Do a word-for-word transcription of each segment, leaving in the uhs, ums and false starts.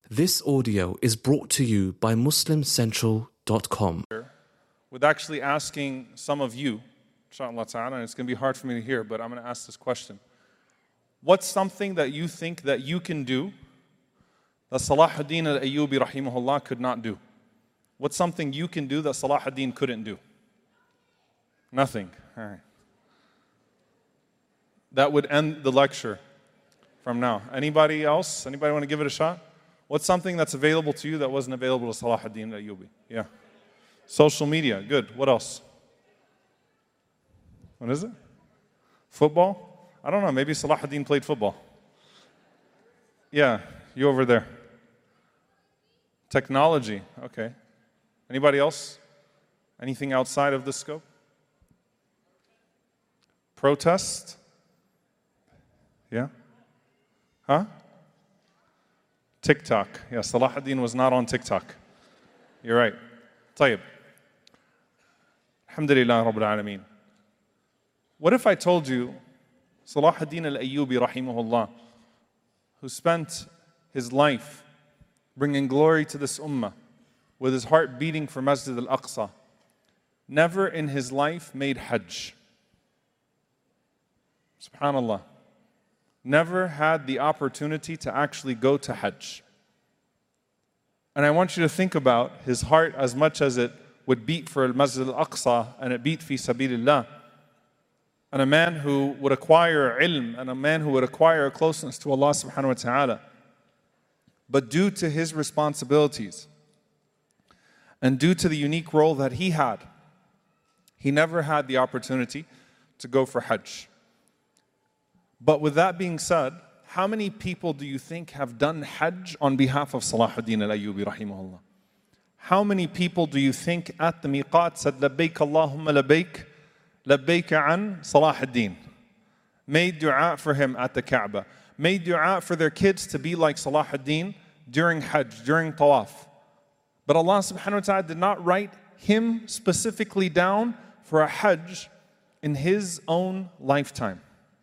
This audio is brought to you by Muslim Central dot com. With actually asking some of you, inshallah ta'ala, and it's going to be hard for me to hear, but I'm going to ask this question. What's something that you think that you can do that Salahuddin al-Ayyubi rahimahullah could not do? What's something you can do that Salahuddin couldn't do? Nothing. All right. That would end the lecture from now. Anybody else? Anybody want to give it a shot? What's something that's available to you that wasn't available to Salahuddin al-Ayyubi? Yeah. Social media. Good. What else? What is it? Football? I don't know. Maybe Salahuddin played football. Yeah. You over there. Technology. Okay. Anybody else? Anything outside of the scope? Protest? Yeah? Huh? TikTok. Yeah, Salahuddin was not on TikTok. You're right. طيب. Alhamdulillah Rabbil Alameen. What if I told you Salahuddin al-Ayyubi rahimahullah, who spent his life bringing glory to this ummah with his heart beating for Masjid al-Aqsa, never in his life made Hajj. SubhanAllah. Never had the opportunity to actually go to Hajj. And I want you to think about his heart as much as it would beat for Masjid al-Aqsa and it beat fi sabilillah. And a man who would acquire ilm and a man who would acquire a closeness to Allah subhanahu wa ta'ala. But due to his responsibilities and due to the unique role that he had, he never had the opportunity to go for Hajj. But with that being said, how many people do you think have done Hajj on behalf of Salahuddin al-Ayyubi rahimahullah? How many people do you think at the miqat said, Labbaik Allahumma labbaik, labbaik an Salahuddin? Made dua for him at the Kaaba. Made dua for their kids to be like Salahuddin during Hajj, during Tawaf. But Allah subhanahu wa ta'ala did not write him specifically down for a Hajj in his own lifetime.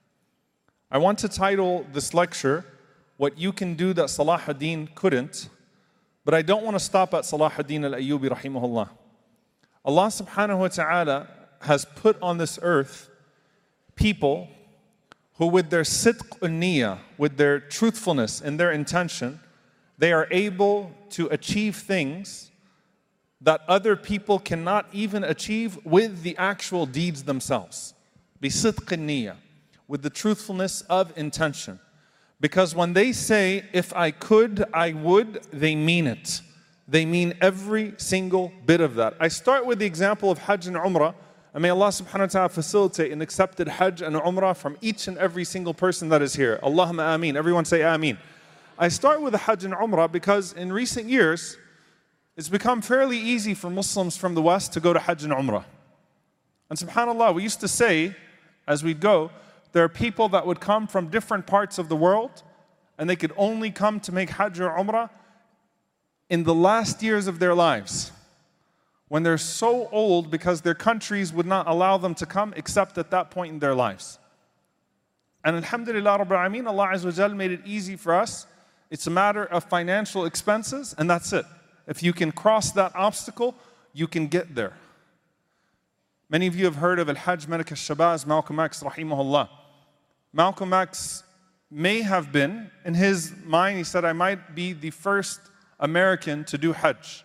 I want to title this lecture, What You Can Do That Salahuddin Couldn't, but I don't want to stop at Salahuddin al-Ayyubi rahimahullah. Allah subhanahu wa ta'ala has put on this earth people who with their sidq un-niyah, with their truthfulness and their intention, they are able to achieve things that other people cannot even achieve with the actual deeds themselves. Bi-sidq un-niyah. With the truthfulness of intention. Because when they say, if I could, I would, they mean it. They mean every single bit of that. I start with the example of Hajj and Umrah, and may Allah subhanahu wa ta'ala facilitate an accepted Hajj and Umrah from each and every single person that is here. Allahumma ameen. Everyone say ameen. I start with the Hajj and Umrah because in recent years, it's become fairly easy for Muslims from the West to go to Hajj and Umrah. And subhanAllah, we used to say, as we'd go, there are people that would come from different parts of the world and they could only come to make Hajj or Umrah in the last years of their lives when they're so old because their countries would not allow them to come except at that point in their lives. And alhamdulillah Rabbil Alameen, Allah Azza wa Jal made it easy for us. It's a matter of financial expenses and that's it. If you can cross that obstacle, you can get there. Many of you have heard of Al-Hajj Malik al-Shabazz, Malcolm X, rahimahullah. Malcolm X may have been, in his mind, he said, I might be the first American to do Hajj.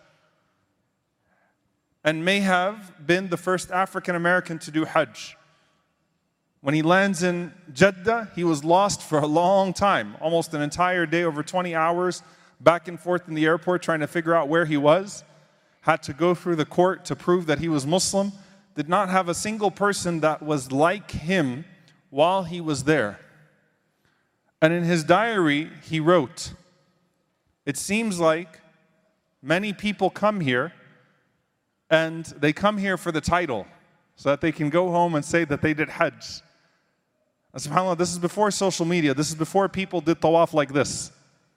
And may have been the first African American to do Hajj. When he lands in Jeddah, he was lost for a long time, almost an entire day, over twenty hours, back and forth in the airport trying to figure out where he was. Had to go through the court to prove that he was Muslim. Did not have a single person that was like him while he was there. And in his diary, he wrote, it seems like many people come here and they come here for the title so that they can go home and say that they did Hajj. And subhanAllah, this is before social media. This is before people did tawaf like this.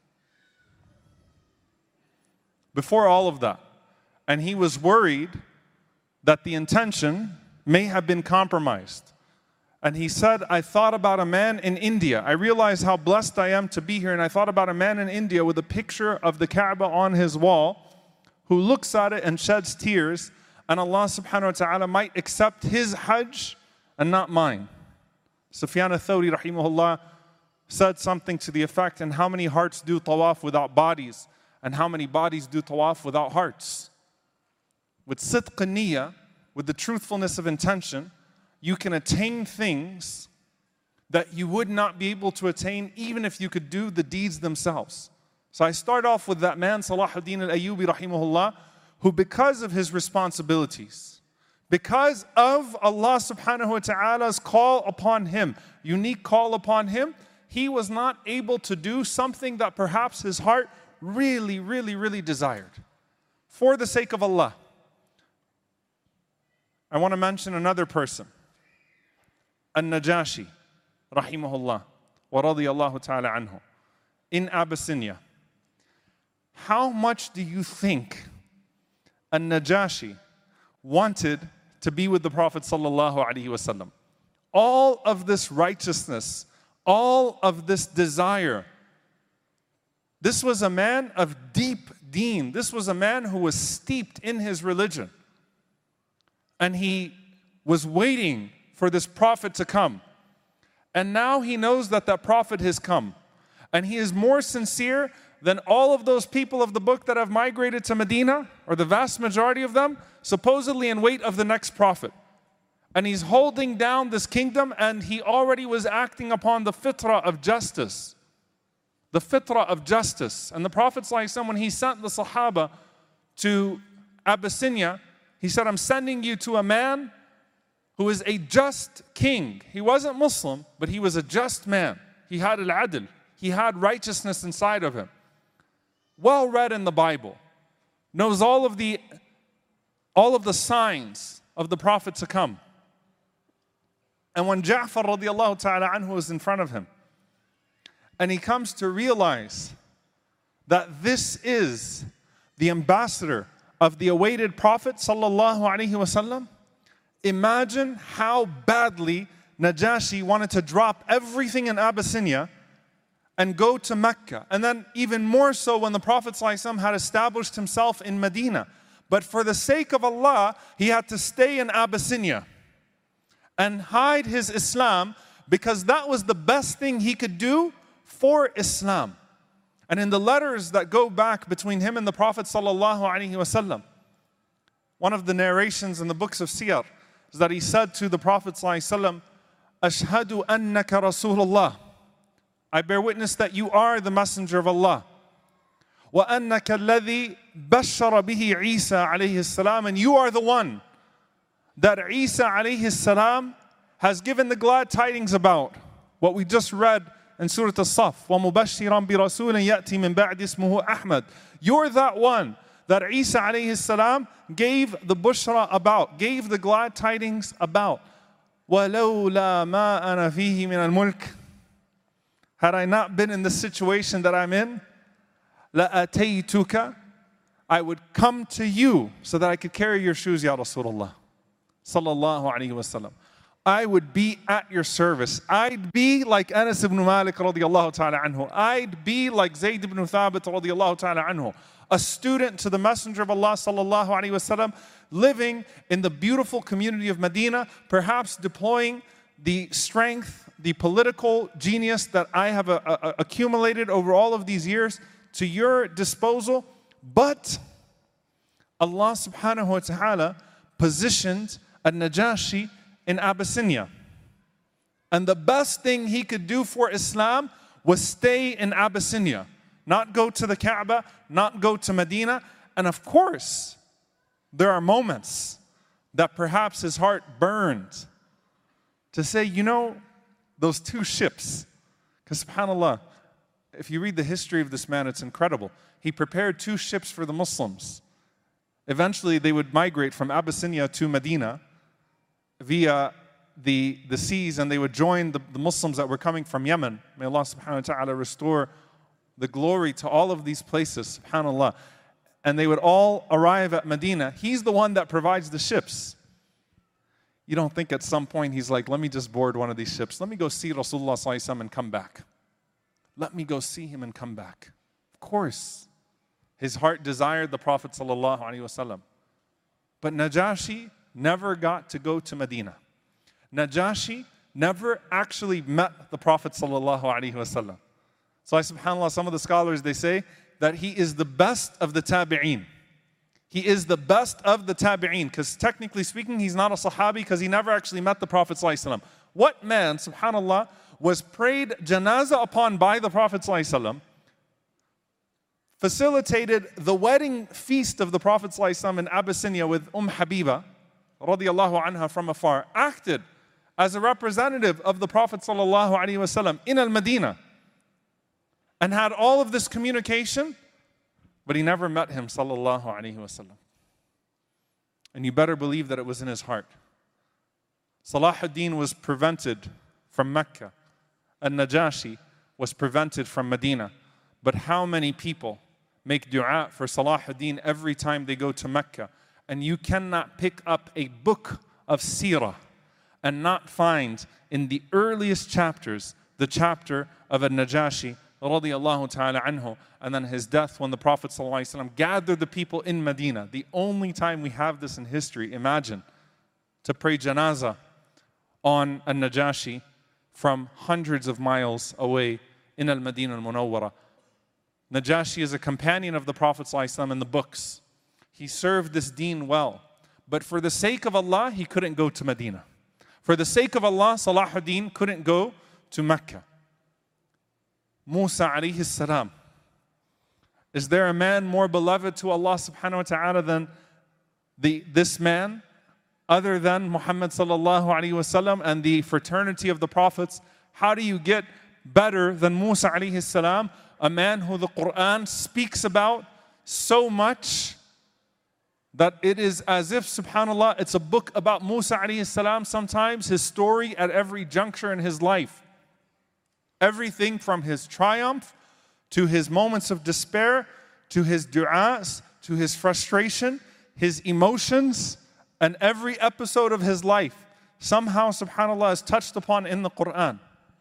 Before all of that. And he was worried that the intention may have been compromised. And he said, I thought about a man in India. I realized how blessed I am to be here. And I thought about a man in India with a picture of the Kaaba on his wall who looks at it and sheds tears. And Allah subhanahu wa ta'ala might accept his Hajj and not mine. Sufyan al-Thawri rahimahullah said something to the effect, and how many hearts do tawaf without bodies? And how many bodies do tawaf without hearts? With sidq niyyah, with the truthfulness of intention, you can attain things that you would not be able to attain even if you could do the deeds themselves. So I start off with that man, Salahuddin al-Ayyubi rahimahullah, who because of his responsibilities, because of Allah subhanahu wa ta'ala's call upon him, unique call upon him, he was not able to do something that perhaps his heart really, really, really desired. For the sake of Allah. I want to mention another person. An-Najashi, rahimahullah, wa radiyallahu ta'ala anhu, in Abyssinia. How much do you think An-Najashi wanted to be with the Prophet sallallahu alaihi wasallam? All of this righteousness, all of this desire. This was a man of deep deen. This was a man who was steeped in his religion. And he was waiting for this prophet to come. And now he knows that that prophet has come. And he is more sincere than all of those people of the book that have migrated to Medina, or the vast majority of them, supposedly in wait of the next prophet. And he's holding down this kingdom, and he already was acting upon the fitrah of justice. The fitrah of justice. And the Prophet ﷺ, when he sent the Sahaba to Abyssinia, he said, I'm sending you to a man who is a just king. He wasn't Muslim, but he was a just man. He had al-adl. He had righteousness inside of him. Well read in the Bible. Knows all of the, all of the signs of the Prophet to come. And when Ja'far radiallahu ta'ala anhu was in front of him, and he comes to realize that this is the ambassador of the awaited Prophet sallallahu alaihi wasallam, imagine how badly Najashi wanted to drop everything in Abyssinia and go to Mecca. And then even more so when the Prophet ﷺ had established himself in Medina. But for the sake of Allah, he had to stay in Abyssinia and hide his Islam, because that was the best thing he could do for Islam. And in the letters that go back between him and the Prophet ﷺ, one of the narrations in the books of Siyar is that he said to the Prophet ﷺ, Ashhadu annaka Rasulullah. I bear witness that you are the messenger of Allah. Wa annaka alladhi bashara bihi Isa alayhi salam, and you are the one that Isa alayhi salam has given the glad tidings about. What we just read in Surah As-Saff. Wa mubashiran bi rasulin ya'ti min ba'di ismuhu Ahmad. You're that one that Isa alayhi salam gave the bushra about, gave the glad tidings about. وَلَوْلَا مَا أَنَا فِيهِ مِنَ الْمُلْكِ. Had I not been in the situation that I'm in, لَأَتَيْتُكَ, I would come to you so that I could carry your shoes, Ya Rasulullah. Sallallahu alayhi wa sallam. I would be at your service. I'd be like Anas ibn Malik radiyallahu ta'ala anhu. I'd be like Zayd ibn Thabit radiyallahu ta'ala anhu. A student to the Messenger of Allah sallallahu alayhi wa sallam, living in the beautiful community of Medina, perhaps deploying the strength, the political genius that I have uh, uh, accumulated over all of these years to your disposal. But Allah subhanahu wa ta'ala positioned An-Najashi in Abyssinia. And the best thing he could do for Islam was stay in Abyssinia. Not go to the Kaaba, not go to Medina. And of course, there are moments that perhaps his heart burned to say, you know, those two ships. Because subhanAllah, if you read the history of this man, it's incredible. He prepared two ships for the Muslims. Eventually, they would migrate from Abyssinia to Medina via the, the seas, and they would join the, the Muslims that were coming from Yemen. May Allah subhanahu wa ta'ala restore the glory to all of these places, subhanAllah. And they would all arrive at Medina. He's the one that provides the ships. You don't think at some point he's like, let me just board one of these ships. Let me go see Rasulullah sallallahu alaihi wasallam and come back. Let me go see him and come back. Of course, his heart desired the Prophet sallallahu alaihi wasallam. But Najashi never got to go to Medina. Najashi never actually met the Prophet sallallahu alaihi wasallam. So, subhanAllah, some of the scholars, they say that he is the best of the tabi'een. He is the best of the tabi'een, because technically speaking, he's not a sahabi because he never actually met the Prophet sallallahu alaihi wasallam. What man, subhanAllah, was prayed janazah upon by the Prophet sallallahu alaihi wasallam, facilitated the wedding feast of the Prophet ﷺ in Abyssinia with Umm Habiba radiallahu anha from afar, acted as a representative of the Prophet ﷺ in Al-Madinah, and had all of this communication, but he never met him sallallahu alaihi wasallam. And you better believe that it was in his heart. Salah ad-Din was prevented from Mecca, and Najashi was prevented from Medina. But how many people make dua for Salah ad-Din every time they go to Mecca? And you cannot pick up a book of seerah and not find in the earliest chapters the chapter of An-Najashi radiyallahu ta'ala anhu, and then his death when the Prophet sallallahu alaihi wasallam gathered the people in Medina. The only time we have this in history, imagine, to pray janazah on An-Najashi from hundreds of miles away in Al-Madinah Al-Munawwara. Najashi is a companion of the Prophet ﷺ in the books. He served this deen well. But for the sake of Allah, he couldn't go to Medina. For the sake of Allah, Salah ad-Din couldn't go to Mecca. Musa alayhi salam. Is there a man more beloved to Allah subhanahu wa ta'ala than the, this man, other than Muhammad sallallahu alayhi wa sallam and the fraternity of the prophets? How do you get better than Musa alayhi salam, a man who the Quran speaks about so much that it is as if, subhanAllah, it's a book about Musa alayhi salam sometimes, his story at every juncture in his life. Everything from his triumph, to his moments of despair, to his du'as, to his frustration, his emotions, and every episode of his life, somehow, subhanAllah, is touched upon in the Quran.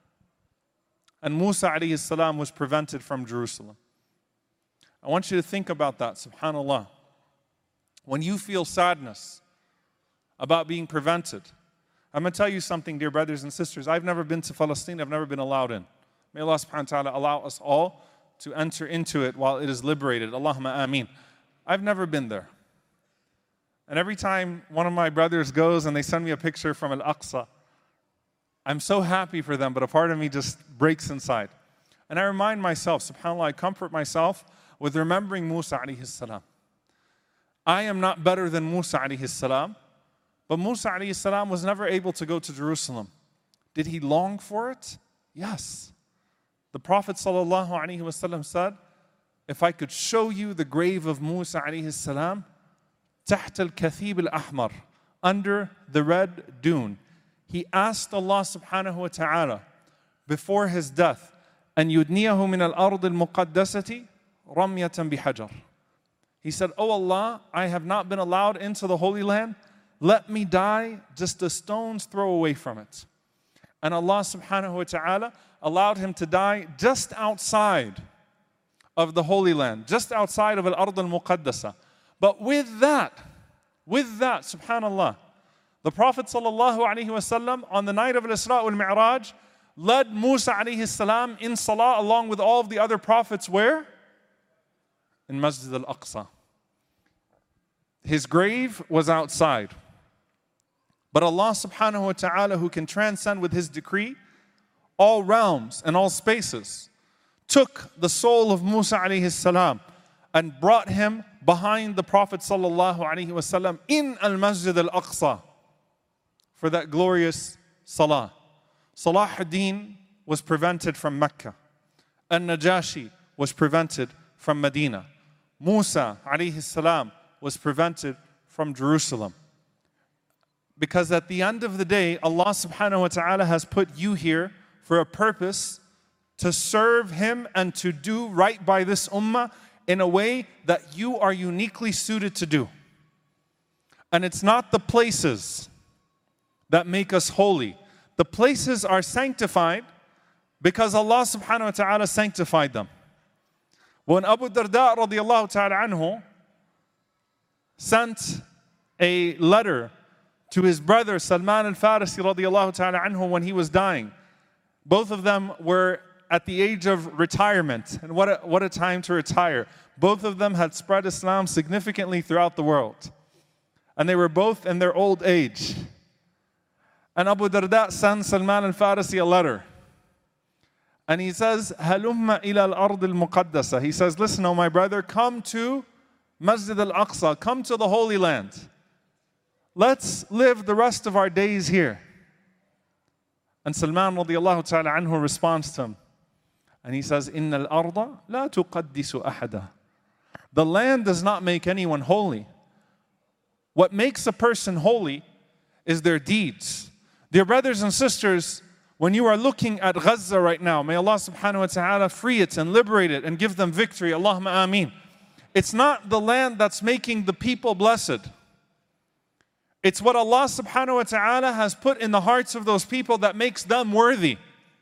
And Musa alayhi salam was prevented from Jerusalem. I want you to think about that, subhanAllah. When you feel sadness about being prevented, I'm going to tell you something, dear brothers and sisters. I've never been to Palestine. I've never been allowed in. May Allah subhanahu wa ta'ala allow us all to enter into it while it is liberated. Allahumma ameen. I've never been there. And every time one of my brothers goes and they send me a picture from Al-Aqsa, I'm so happy for them, but a part of me just breaks inside. And I remind myself, subhanAllah, I comfort myself with remembering Musa alayhi salam. I am not better than Musa alayhi salam, but Musa alayhi salam was never able to go to Jerusalem. Did he long for it? Yes. The Prophet sallallahu alaihi wasallam said, if I could show you the grave of Musa alayhi salam, تحت الكثيب الأحمر, under the red dune, he asked Allah subhanahu wa ta'ala before his death, أن يدنيه من الأرض المقدسة رمية بحجر. He said, oh Allah, I have not been allowed into the Holy Land. Let me die just a stone's throw away from it. And Allah subhanahu wa ta'ala allowed him to die just outside of the Holy Land, just outside of Al-Ard al-Muqaddasa. But with that, with that, subhanAllah, the Prophet sallallahu alaihi wasallam on the night of Al-Isra wal-Mi'raj led Musa alayhi salam in salah along with all of the other prophets where? In Masjid al-Aqsa. His grave was outside. But Allah subhanahu wa ta'ala, who can transcend with his decree all realms and all spaces, took the soul of Musa alayhi salam and brought him behind the Prophet sallallahu alaihi wasallam in al-Masjid al-Aqsa for that glorious salah. Salah ad-Din was prevented from Mecca. An-Najashi was prevented from Medina. Musa alayhi salam was prevented from Jerusalem. Because at the end of the day, Allah subhanahu wa ta'ala has put you here for a purpose, to serve Him and to do right by this ummah in a way that you are uniquely suited to do. And it's not the places, that make us holy. The places are sanctified because Allah subhanahu wa ta'ala sanctified them. When Abu Darda radiallahu ta'ala anhu sent a letter to his brother Salman al-Farisi radiallahu ta'ala anhu when he was dying, both of them were at the age of retirement. And what a, what a time to retire. Both of them had spread Islam significantly throughout the world. And they were both in their old age. And Abu Darda sends Salman al-Farisi a letter. And he says, هَلُمَّ إِلَى الْأَرْضِ الْمُقَدَّسَةِ He says, listen, oh my brother, come to Masjid al-Aqsa, come to the Holy Land. Let's live the rest of our days here. And Salman radiallahu ta'ala anhu responds to him. And he says, إِنَّ الْأَرْضَ لَا تُقَدِّسُ أَحَدًا The land does not make anyone holy. What makes a person holy is their deeds. Dear brothers and sisters, when you are looking at Gaza right now, may Allah subhanahu wa ta'ala free it and liberate it and give them victory. Allahumma ameen. It's not the land that's making the people blessed. It's what Allah subhanahu wa ta'ala has put in the hearts of those people that makes them worthy.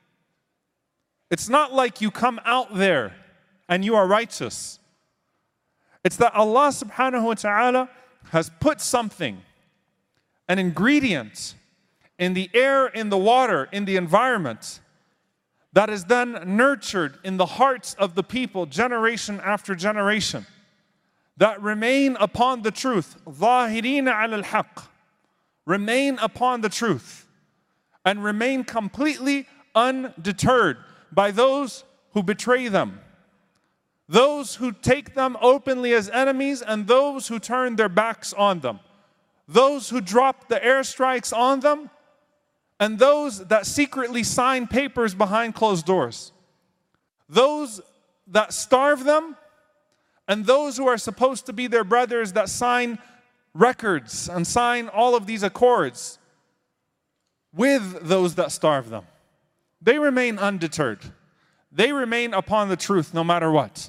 It's not like you come out there and you are righteous. It's that Allah subhanahu wa ta'ala has put something, an ingredient, in the air, in the water, in the environment, that is then nurtured in the hearts of the people generation after generation, that remain upon the truth, ظَاهِرِينَ عَلَى الْحَقِّ Remain upon the truth and remain completely undeterred by those who betray them, those who take them openly as enemies, and those who turn their backs on them, those who drop the airstrikes on them, and those that secretly sign papers behind closed doors, those that starve them, and those who are supposed to be their brothers that sign records and sign all of these accords with those that starve them. They remain undeterred. They remain upon the truth no matter what.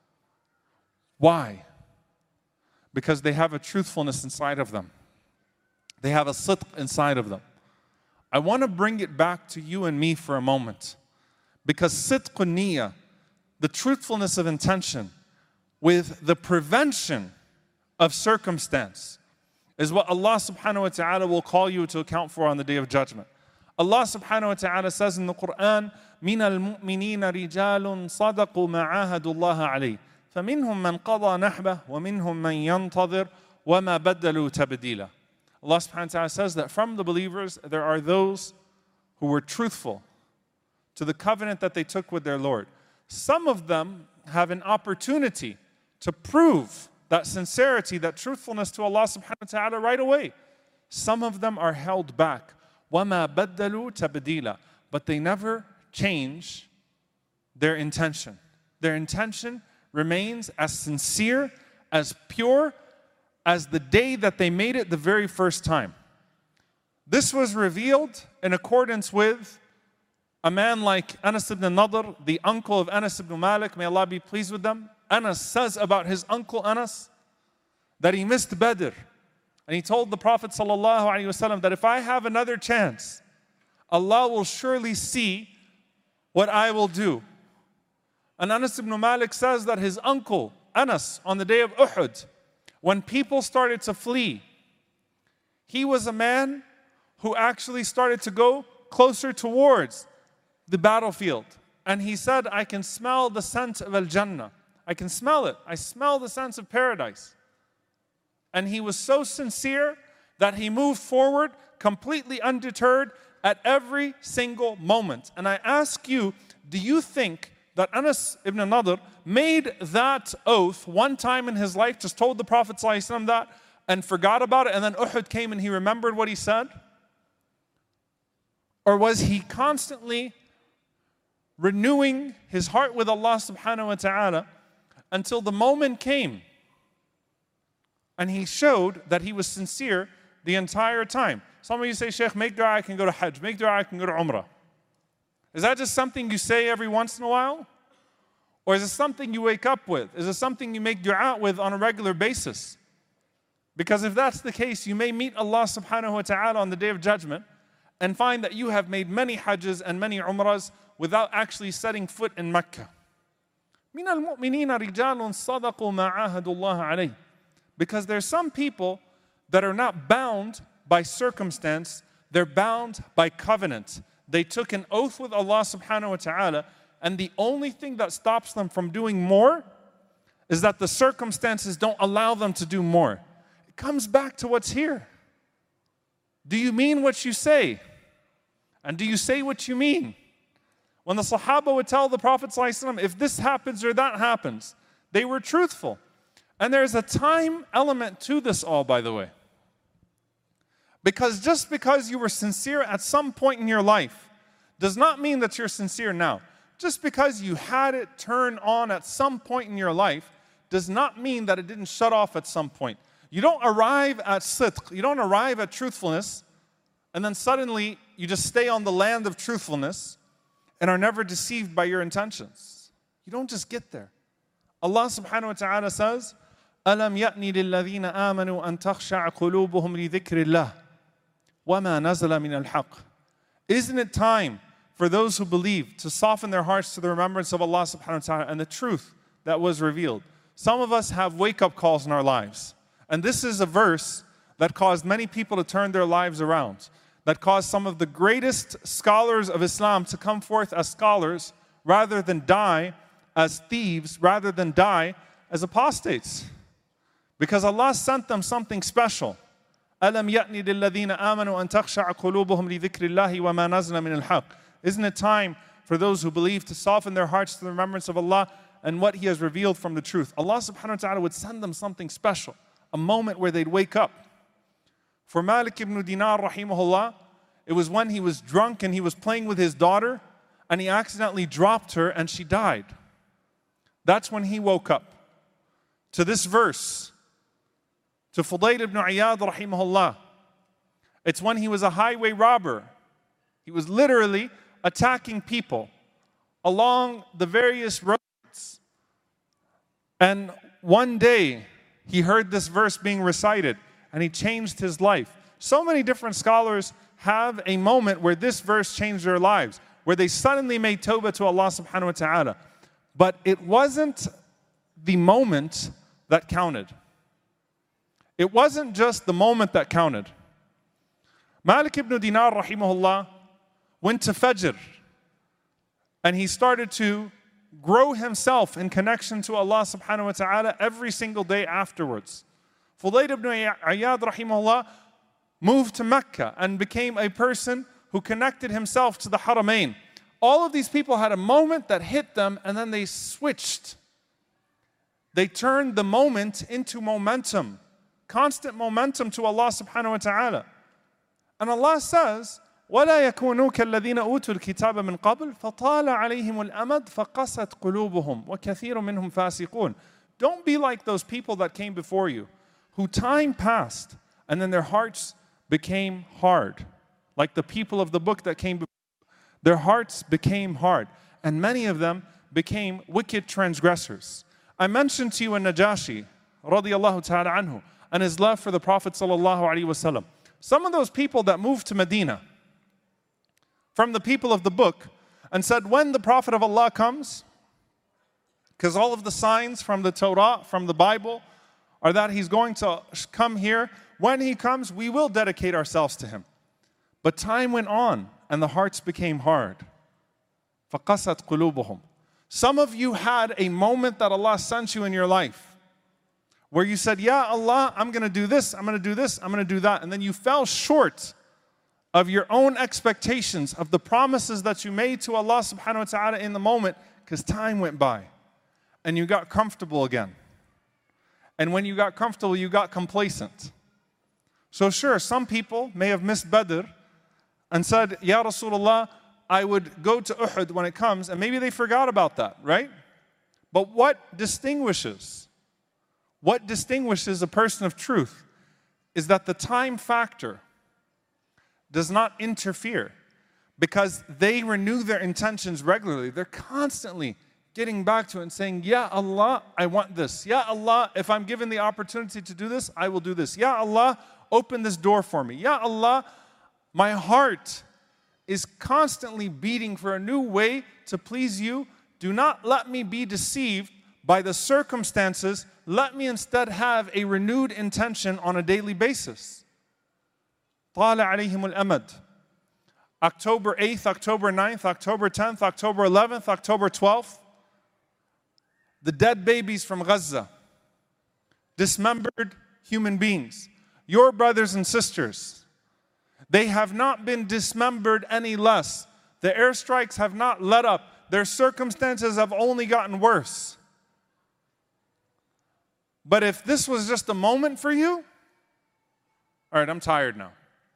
Why? Because they have a truthfulness inside of them. They have a sidq inside of them. I want to bring it back to you and me for a moment. Because sidqun niyyah, the truthfulness of intention, with the prevention of circumstance, is what Allah subhanahu wa ta'ala will call you to account for on the Day of Judgment. Allah subhanahu wa ta'ala says in the Quran, مِنَ الْمُؤْمِنِينَ رِجَالٌ صَدَقُوا مَا عَاهَدُوا اللَّهَ عَلَيْهِ فَمِنْهُمْ مَنْ قَضَى نَحْبَهُ وَمِنْهُمْ مَنْ يَنْتَظِرُ وَمَا بَدَّلُوا تَبْدِيلًا. Allah subhanahu wa ta'ala says that from the believers, there are those who were truthful to the covenant that they took with their Lord. Some of them have an opportunity to prove that sincerity, that truthfulness to Allah subhanahu wa ta'ala right away. Some of them are held back. وَمَا بَدَّلُوا تَبْدِيلًا But they never change their intention. Their intention remains as sincere, as pure, as the day that they made it the very first time. This was revealed in accordance with a man like Anas ibn Nadr, the uncle of Anas ibn Malik, may Allah be pleased with them. Anas says about his uncle Anas that he missed Badr. And he told the Prophet ﷺ that if I have another chance, Allah will surely see what I will do. And Anas ibn Malik says that his uncle Anas, on the day of Uhud, when people started to flee, he was a man who actually started to go closer towards the battlefield. And he said, I can smell the scent of Al-Jannah. I can smell it. I smell the sense of paradise. And he was so sincere that he moved forward completely undeterred at every single moment. And I ask you, do you think that Anas ibn Nadr made that oath one time in his life, just told the Prophet ﷺ that and forgot about it, and then Uhud came and he remembered what he said? Or was he constantly renewing his heart with Allah subhanahu wa ta'ala until the moment came and he showed that he was sincere the entire time? Some of you say, Shaykh, make dua, I can go to Hajj. Make dua, I can go to Umrah. Is that just something you say every once in a while? Or is it something you wake up with? Is it something you make dua with on a regular basis? Because if that's the case, you may meet Allah subhanahu wa ta'ala on the Day of Judgment and find that you have made many hajjs and many umrahs without actually setting foot in Mecca. مِنَ الْمُؤْمِنِينَ رِجَالٌ صَدَقُوا مَا عَاهَدُوا اللَّهَ عَلَيْهِ. Because there's some people that are not bound by circumstance, they're bound by covenant. They took an oath with Allah subhanahu wa ta'ala, and the only thing that stops them from doing more is that the circumstances don't allow them to do more. It comes back to what's here. Do you mean what you say? And do you say what you mean? When the Sahaba would tell the Prophet ﷺ, if this happens or that happens, they were truthful. And there's a time element to this all, by the way. Because just because you were sincere at some point in your life does not mean that you're sincere now. Just because you had it turn on at some point in your life does not mean that it didn't shut off at some point. You don't arrive at sidq, you don't arrive at truthfulness, and then suddenly you just stay on the land of truthfulness and are never deceived by your intentions. You don't just get there. Allah subhanahu wa ta'ala says, أَلَمْ يَأْنِ لِلَّذِينَ آمَنُوا أَن تَخْشَعَ قُلُوبُهُمْ لِذِكْرِ اللَّهِ وَمَا نَزَلَ مِنَ الْحَقِّ. Isn't it time for those who believe to soften their hearts to the remembrance of Allah subhanahu wa ta'ala and the truth that was revealed? Some of us have wake-up calls in our lives. And this is a verse that caused many people to turn their lives around, that caused some of the greatest scholars of Islam to come forth as scholars rather than die as thieves, rather than die as apostates. Because Allah sent them something special. أَلَمْ يَأْنِ لِلَّذِينَ آمَنُوا أَن تَخْشَعَ قُلُوبُهُمْ لِذِكْرِ اللَّهِ وَمَا نَزَلَ مِنَ الْحَقِّ. Isn't it time for those who believe to soften their hearts to the remembrance of Allah and what He has revealed from the truth? Allah subhanahu wa ta'ala would send them something special, a moment where they'd wake up. For Malik ibn Dinar rahimahullah, it was when he was drunk and he was playing with his daughter and he accidentally dropped her and she died. That's when he woke up. To this verse, to Fudayl ibn Iyad rahimahullah, it's when he was a highway robber. He was literally attacking people along the various roads. And one day, he heard this verse being recited and he changed his life. So many different scholars have a moment where this verse changed their lives, where they suddenly made tawbah to Allah subhanahu wa ta'ala. But it wasn't the moment that counted. It wasn't just the moment that counted. Malik ibn Dinar rahimahullah went to Fajr and he started to grow himself in connection to Allah subhanahu wa ta'ala every single day afterwards. Fudayl ibn Iyad rahimahullah moved to Mecca and became a person who connected himself to the Haramain. All of these people had a moment that hit them and then they switched. They turned the moment into momentum, constant momentum to Allah subhanahu wa ta'ala. And Allah says, وَلَا يَكُونُوا كَالَّذِينَ أُوتُوا الْكِتَابَ مِنْ قَبْلِ فَطَالَ عَلَيْهِمُ الْأَمَدُ فَقَسَتْ قُلُوبُهُمْ وَكَثِيرٌ مِّنْهُمْ فَاسِقُونَ. Don't be like those people that came before you, who time passed and then their hearts became hard. Like the people of the book that came before, their hearts became hard. And many of them became wicked transgressors. I mentioned to you in Najashi, radiyallahu ta'ala anhu, and his love for the Prophet sallallahu alaihi wasallam. Some of those people that moved to Medina from the people of the book and said, when the Prophet of Allah comes, because all of the signs from the Torah, from the Bible, are that he's going to come here. When he comes, we will dedicate ourselves to him. But time went on and the hearts became hard. فَقَسَتْ قُلُوبُهُمْ. Some of you had a moment that Allah sent you in your life where you said, Ya Allah, I'm going to do this, I'm going to do this, I'm going to do that. And then you fell short of your own expectations, of the promises that you made to Allah subhanahu wa ta'ala in the moment, because time went by and you got comfortable again. And when you got comfortable, you got complacent. So sure, some people may have missed Badr and said, Ya Rasulullah, I would go to Uhud when it comes, and maybe they forgot about that, right? But what distinguishes, what distinguishes a person of truth is that the time factor does not interfere, because they renew their intentions regularly. They're constantly getting back to it and saying, Ya Allah, I want this. Ya Allah, if I'm given the opportunity to do this, I will do this. Ya Allah, open this door for me. Ya Allah, my heart is constantly beating for a new way to please you. Do not let me be deceived by the circumstances. Let me instead have a renewed intention on a daily basis. طال عليهم الأمد. October eighth, October ninth, October tenth, October eleventh, October twelfth. The dead babies from Gaza. Dismembered human beings. Your brothers and sisters. They have not been dismembered any less. The airstrikes have not let up. Their circumstances have only gotten worse. But if this was just a moment for you, all right, I'm tired now.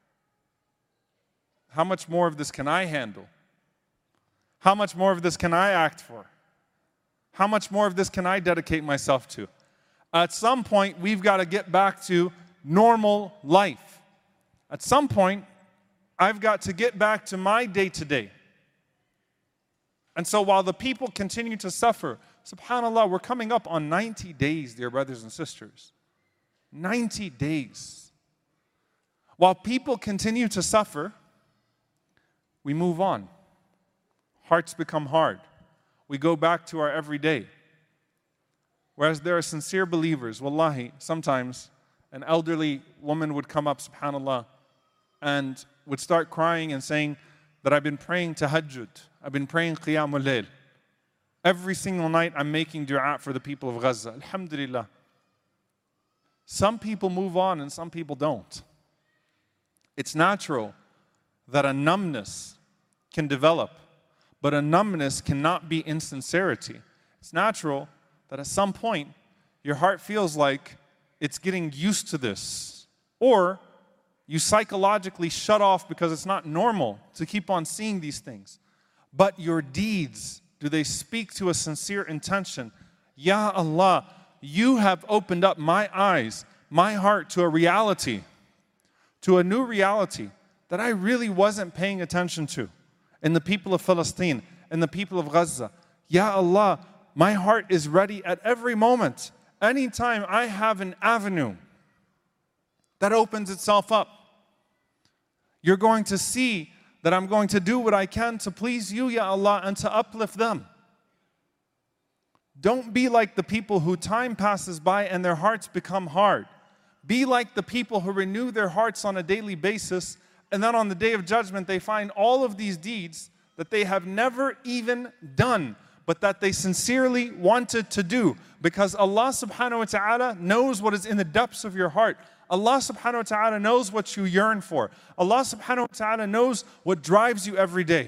How much more of this can I handle? How much more of this can I act for? How much more of this can I dedicate myself to? At some point, we've got to get back to normal life. At some point, I've got to get back to my day-to-day. And so while the people continue to suffer, subhanAllah, we're coming up on ninety days, dear brothers and sisters. ninety days. While people continue to suffer, we move on. Hearts become hard. We go back to our everyday. Whereas there are sincere believers, wallahi, sometimes an elderly woman would come up, subhanAllah, and would start crying and saying that I've been praying tahajjud, I've been praying qiyamul layl. Every single night I'm making dua for the people of Gaza. Alhamdulillah. Some people move on and some people don't. It's natural that a numbness can develop, but a numbness cannot be insincerity. It's natural that at some point your heart feels like it's getting used to this, or you psychologically shut off because it's not normal to keep on seeing these things. But your deeds, do they speak to a sincere intention? Ya Allah, you have opened up my eyes, my heart to a reality, to a new reality that I really wasn't paying attention to in the people of Palestine, in the people of Gaza. Ya Allah, my heart is ready at every moment. Anytime I have an avenue that opens itself up, you're going to see that I'm going to do what I can to please you, Ya Allah, and to uplift them. Don't be like the people who time passes by and their hearts become hard. Be like the people who renew their hearts on a daily basis, and then on the day of judgment they find all of these deeds that they have never even done, but that they sincerely wanted to do. Because Allah subhanahu wa ta'ala knows what is in the depths of your heart. Allah subhanahu wa ta'ala knows what you yearn for. Allah subhanahu wa ta'ala knows what drives you every day.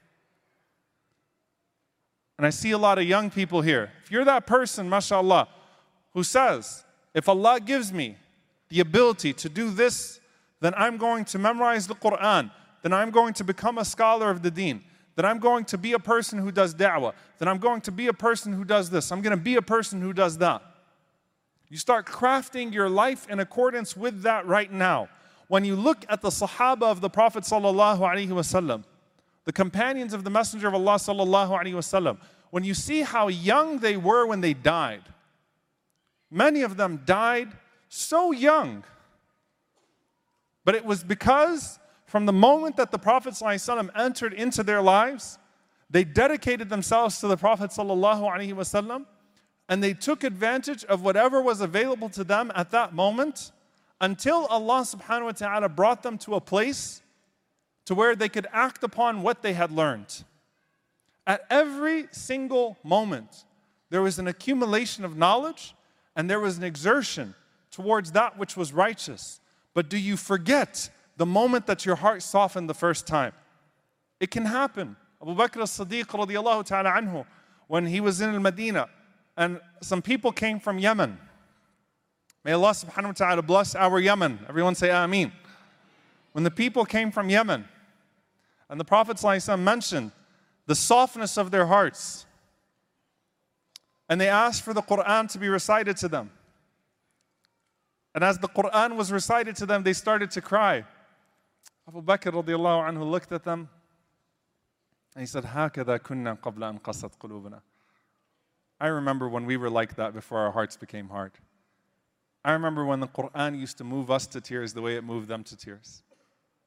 And I see a lot of young people here. If you're that person, mashallah, who says, if Allah gives me the ability to do this, then I'm going to memorize the Quran, then I'm going to become a scholar of the deen, then I'm going to be a person who does da'wah, then I'm going to be a person who does this, I'm going to be a person who does that. You start crafting your life in accordance with that right now. When you look at the Sahaba of the Prophet sallallahu alaihi wasallam, the companions of the Messenger of Allah sallallahu alaihi wasallam, when you see how young they were when they died, many of them died so young. But it was because from the moment that the Prophet sallallahu alaihi wasallam entered into their lives, they dedicated themselves to the Prophet sallallahu alaihi wasallam, and they took advantage of whatever was available to them at that moment until Allah subhanahu wa ta'ala brought them to a place to where they could act upon what they had learned. At every single moment, there was an accumulation of knowledge and there was an exertion towards that which was righteous. But do you forget the moment that your heart softened the first time? It can happen. Abu Bakr as-Siddiq radiallahu ta'ala anhu, when he was in Al-Madinah, and some people came from Yemen. May Allah subhanahu wa ta'ala bless our Yemen. Everyone say Ameen. When the people came from Yemen, and the Prophet ﷺ mentioned the softness of their hearts, and they asked for the Quran to be recited to them. And as the Quran was recited to them, they started to cry. Abu Bakr radiallahu anhu looked at them, and he said, هَكَذَا كُنَّا قَبْلَ أَنْ قَصَتْ قُلُوبُنَا. I remember when we were like that before our hearts became hard. I remember when the Quran used to move us to tears the way it moved them to tears.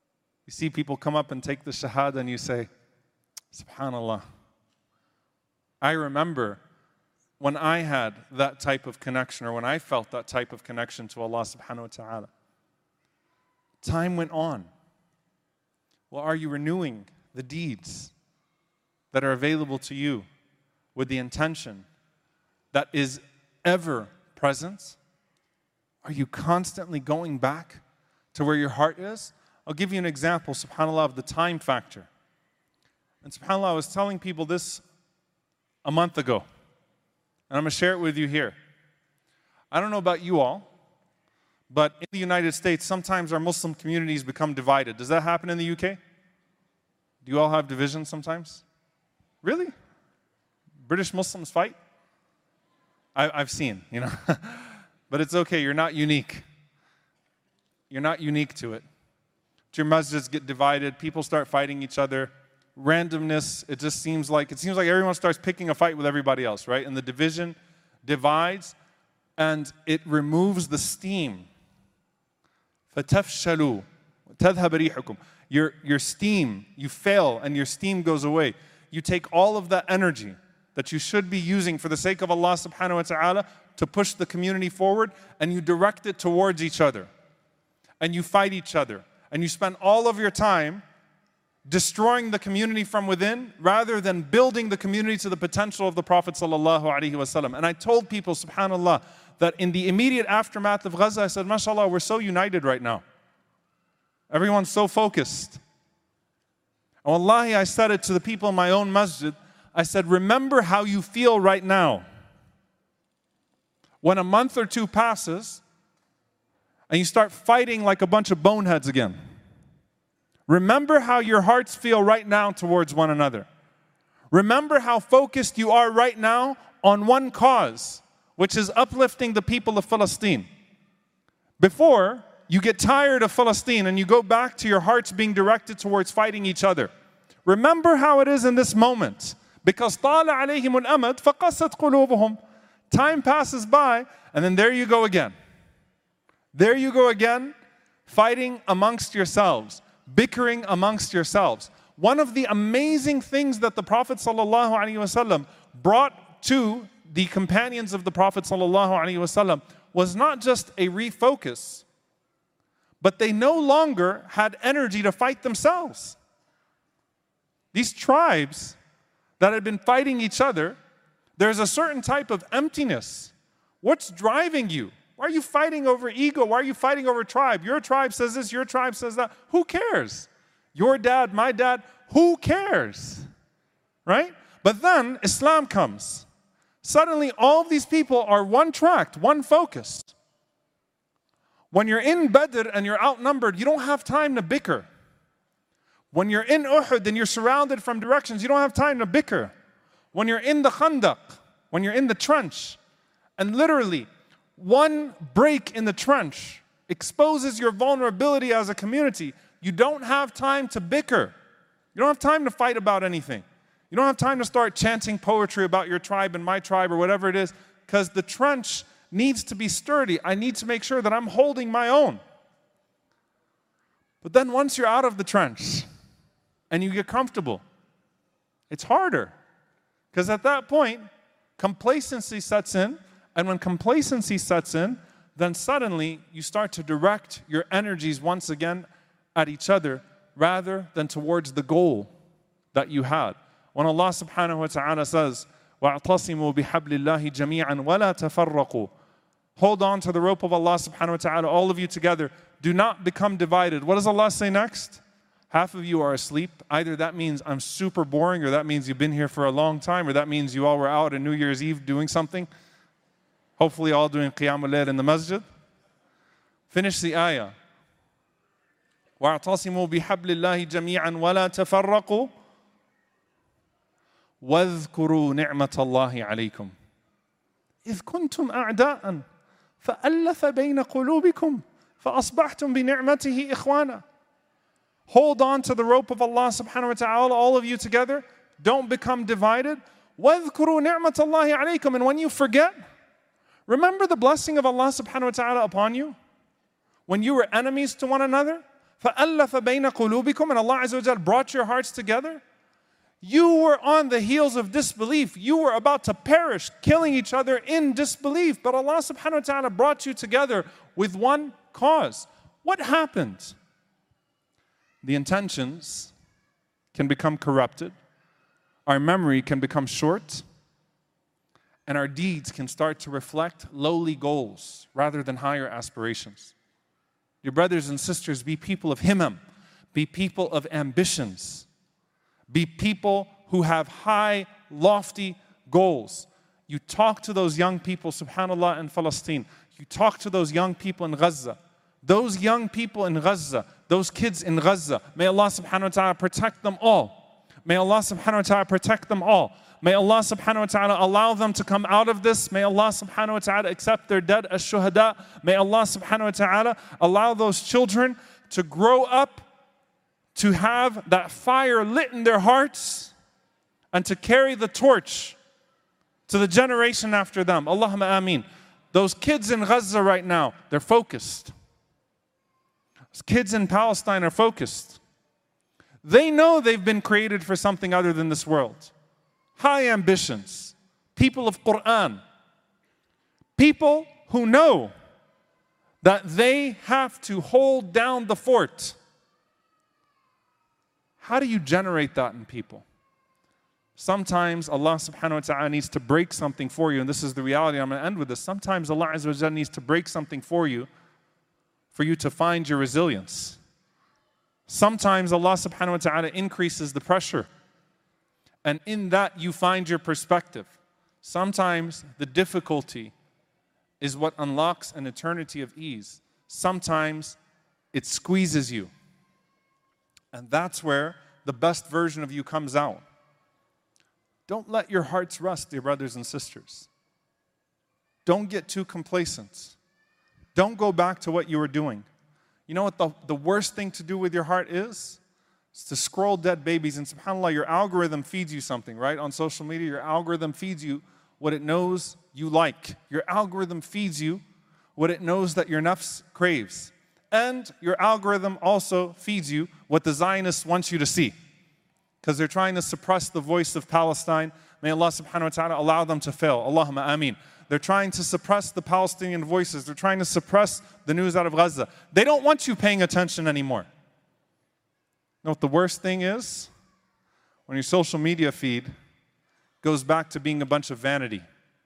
You see people come up and take the shahada and you say, SubhanAllah. I remember when I had that type of connection, or when I felt that type of connection to Allah subhanahu wa ta'ala. Time went on. Well, are you renewing the deeds that are available to you with the intention that is ever present? Are you constantly going back to where your heart is? I'll give you an example, subhanAllah, of the time factor. And subhanAllah, I was telling people this a month ago. And I'm going to share it with you here. I don't know about you all, but in the United States, sometimes our Muslim communities become divided. Does that happen in the U K? Do you all have divisions sometimes? Really? British Muslims fight? I, I've seen, you know. But it's okay, you're not unique. You're not unique to it. Your masjids get divided, people start fighting each other. Randomness, it just seems like, it seems like everyone starts picking a fight with everybody else, right? And the division divides and it removes the steam. فَتَفْشَلُوا تَذْهَبَ رِيحُكُمْ. Your, your steam, you fail and your steam goes away. You take all of that energy that you should be using for the sake of Allah subhanahu wa ta'ala to push the community forward, and you direct it towards each other. And you fight each other. And you spend all of your time destroying the community from within rather than building the community to the potential of the Prophet sallallahu alaihi wasallam. And I told people, subhanAllah, that in the immediate aftermath of Gaza, I said, mashallah, we're so united right now. Everyone's so focused. And wallahi, I said it to the people in my own masjid. I said, remember how you feel right now. When a month or two passes and you start fighting like a bunch of boneheads again. Remember how your hearts feel right now towards one another. Remember how focused you are right now on one cause, which is uplifting the people of Palestine. Before, you get tired of Palestine and you go back to your hearts being directed towards fighting each other. Remember how it is in this moment. Because طَالَ عَلَيْهِمُ الْأَمَدْ فَقَسَتْ قُلُوبُهُمْ. Time passes by and then there you go again. There you go again, fighting amongst yourselves. Bickering amongst yourselves. One of the amazing things that the Prophet ﷺ brought to the companions of the Prophet ﷺ was not just a refocus, but they no longer had energy to fight themselves. These tribes that had been fighting each other, there's a certain type of emptiness. What's driving you? Why are you fighting over ego? Why are you fighting over tribe? Your tribe says this, your tribe says that. Who cares? Your dad, my dad, who cares? Right? But then Islam comes. Suddenly all of these people are one tracked, one focused. When you're in Badr and you're outnumbered, you don't have time to bicker. When you're in Uhud and you're surrounded from directions, you don't have time to bicker. When you're in the Khandaq, when you're in the trench, and literally one break in the trench exposes your vulnerability as a community, you don't have time to bicker. You don't have time to fight about anything. You don't have time to start chanting poetry about your tribe and my tribe or whatever it is, because the trench needs to be sturdy. I need to make sure that I'm holding my own. But then once you're out of the trench and you get comfortable, it's harder. Because at that point, complacency sets in. And when complacency sets in, then suddenly you start to direct your energies once again at each other rather than towards the goal that you had. When Allah subhanahu wa ta'ala says, وَاعْتَصِمُوا بِحَبْلِ اللَّهِ جَمِيعًا وَلَا تَفَرَّقُوا. Hold on to the rope of Allah subhanahu wa ta'ala, all of you together. Do not become divided. What does Allah say next? Half of you are asleep. Either that means I'm super boring, or that means you've been here for a long time, or that means you all were out on New Year's Eve doing something. Hopefully all doing Qiyam al-Layl in the masjid. Finish the ayah. وَاعْتَصِمُوا بِحَبْلِ اللَّهِ جَمِيعًا وَلَا تَفَرَّقُوا وَاذْكُرُوا نِعْمَةَ اللَّهِ عَلَيْكُمْ إِذْ كُنْتُمْ أَعْدَاءً فَأَلَّفَ بَيْنَ قُلُوبِكُمْ فَأَصْبَحْتُمْ بِنِعْمَتِهِ إِخْوَانًا. Hold on to the rope of Allah subhanahu wa ta'ala, all of you together. Don't become divided. وَاذْكُرُوا نِعْمَةَ اللَّهِ عَلَيْكُمْ. And when you forget, remember the blessing of Allah subhanahu wa ta'ala upon you? When you were enemies to one another? فَأَلَّفَ بَيْنَ قُلُوبِكُمْ, and Allah Azza wa Jal brought your hearts together. You were on the heels of disbelief. You were about to perish, killing each other in disbelief. But Allah subhanahu wa ta'ala brought you together with one cause. What happened? The intentions can become corrupted. Our memory can become short. And our deeds can start to reflect lowly goals rather than higher aspirations. Your brothers and sisters, be people of himmam. Be people of ambitions. Be people who have high, lofty goals. You talk to those young people, subhanAllah, in Palestine. You talk to those young people in Gaza. Those young people in Gaza, those kids in Gaza, may Allah subhanahu wa ta'ala protect them all. May Allah subhanahu wa ta'ala protect them all. May Allah subhanahu wa ta'ala allow them to come out of this. May Allah subhanahu wa ta'ala accept their dead as shuhada. May Allah subhanahu wa ta'ala allow those children to grow up, to have that fire lit in their hearts, and to carry the torch to the generation after them. Allahumma ameen. Those kids in Gaza right now, they're focused. Those kids in Palestine are focused. They know they've been created for something other than this world. High ambitions. People of Quran. People who know that they have to hold down the fort. How do you generate that in people? Sometimes Allah subhanahu wa ta'ala needs to break something for you, and this is the reality. I'm going to end with this. Sometimes Allah Azza wa Jalla needs to break something for you, for you to find your resilience. Sometimes Allah subhanahu wa ta'ala increases the pressure, and in that you find your perspective. Sometimes the difficulty is what unlocks an eternity of ease. Sometimes it squeezes you. And that's where the best version of you comes out. Don't let your hearts rust, dear brothers and sisters. Don't get too complacent. Don't go back to what you were doing. You know what the, the worst thing to do with your heart is? It's to scroll dead babies. And subhanAllah, your algorithm feeds you something, right? On social media, your algorithm feeds you what it knows you like. Your algorithm feeds you what it knows that your nafs craves. And your algorithm also feeds you what the Zionists want you to see. Because they're trying to suppress the voice of Palestine. May Allah subhanahu wa ta'ala allow them to fail. Allahumma ameen. They're trying to suppress the Palestinian voices. They're trying to suppress the news out of Gaza. They don't want you paying attention anymore. You know what the worst thing is? When your social media feed goes back to being a bunch of vanity.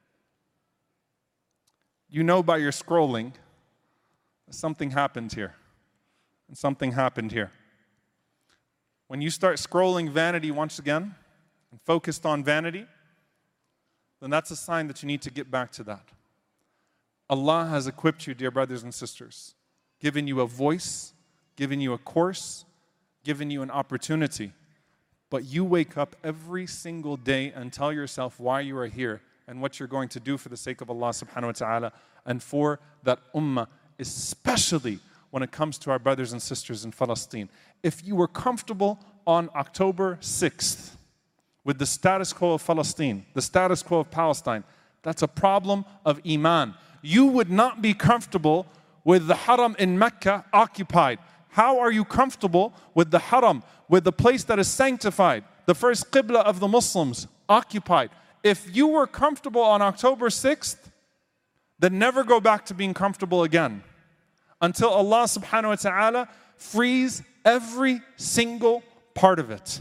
You know by your scrolling, something happened here, and something happened here. When you start scrolling vanity once again, and focused on vanity, then that's a sign that you need to get back to that. Allah has equipped you, dear brothers and sisters, given you a voice, given you a course, given you an opportunity. But you wake up every single day and tell yourself why you are here and what you're going to do for the sake of Allah subhanahu wa ta'ala and for that ummah, especially when it comes to our brothers and sisters in Palestine. If you were comfortable on October sixth with the status quo of Palestine, the status quo of Palestine, that's a problem of iman. You would not be comfortable with the haram in Mecca occupied. How are you comfortable with the haram, with the place that is sanctified, the first qibla of the Muslims, occupied? If you were comfortable on October sixth, then never go back to being comfortable again until Allah subhanahu wa ta'ala frees every single part of it.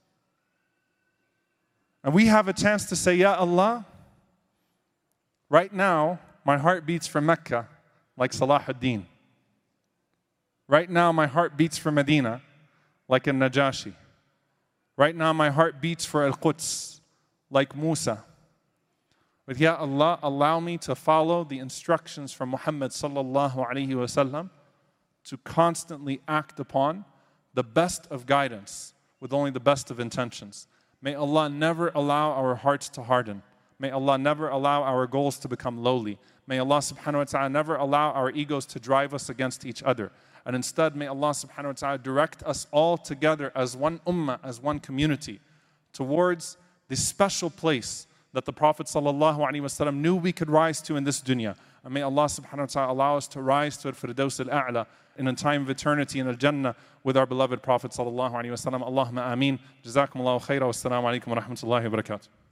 And we have a chance to say, Ya Allah, right now, my heart beats for Mecca like Salah ad-Din. Right now, my heart beats for Medina like Al-Najashi. Right now, my heart beats for Al-Quds like Musa. But Ya Allah, allow me to follow the instructions from Muhammad sallallahu alayhi wa sallam to constantly act upon the best of guidance with only the best of intentions. May Allah never allow our hearts to harden. May Allah never allow our goals to become lowly. May Allah subhanahu wa ta'ala never allow our egos to drive us against each other. And instead, may Allah subhanahu wa ta'ala direct us all together as one ummah, as one community, towards this special place that the Prophet sallallahu alaihi wasallam knew we could rise to in this dunya. And may Allah subhanahu wa ta'ala allow us to rise to al-Firdaus al-A'la in a time of eternity in al-Jannah with our beloved Prophet sallallahu alayhi wa sallam. Allahumma ameen. Jazakum Allahu khaira. Wassalamu alaikum wa rahmatullahi wa barakatuh.